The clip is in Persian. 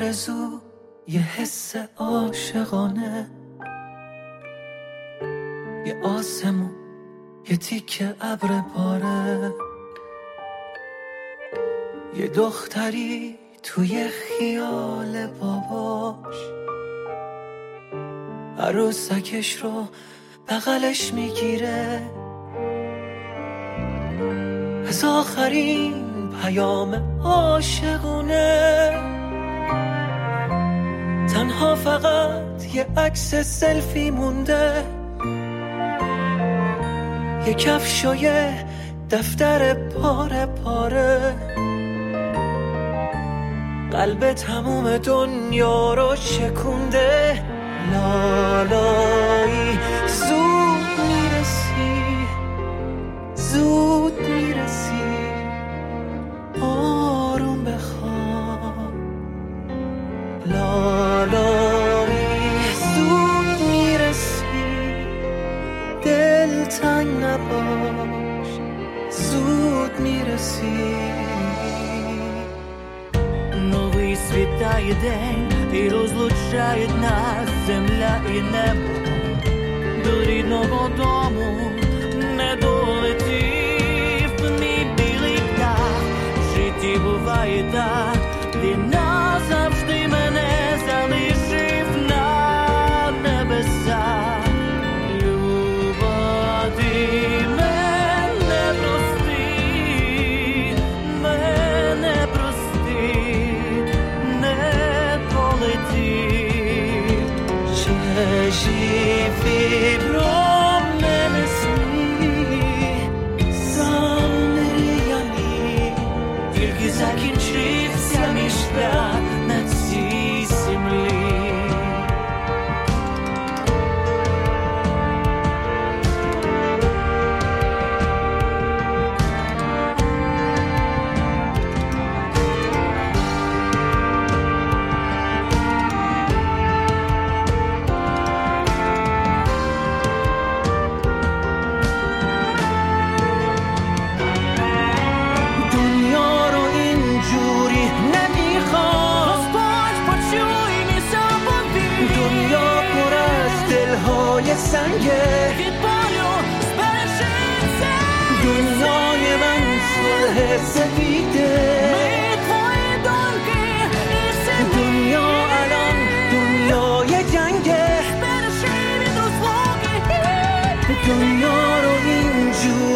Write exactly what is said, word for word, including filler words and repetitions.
آرزو یه حس عاشقانه، یه آسمون یه تیکه ابر باره، یه دختری توی خیال باباش عروسکش رو بغلش میگیره، از آخرین پیام عاشقونه تنها فقط یه عکس سلفی مونده، یه کفش و یه دفتر پاره پاره، قلب تموم دنیا رو شکونده. لالایی زود میرسی، زود میرسی، آروم بخواب. لالایی زود میرسی، دل تنگ نباش، زود میرسی. Новий світає день і розлучає нас земля і небо. До рідного дому не долетів мій білий птах. В житті буває так, він назавжди мене залишив на небесах. Люба, ти мене прости, мене прости, не полети. Живи про мене сни, замріяні, Тільки закінчився мій шлях на цій землі. دنیا رو اینجوری نمیخوام، Господь, почуй мій заповіт. دنیا پر از دلهای سنگه، Від болю збережеться دنیای من صلح سفیده، ми твої думки і все دنیا الان دنیای جنگه، збережи від розлуки. دنیا رو اینجوری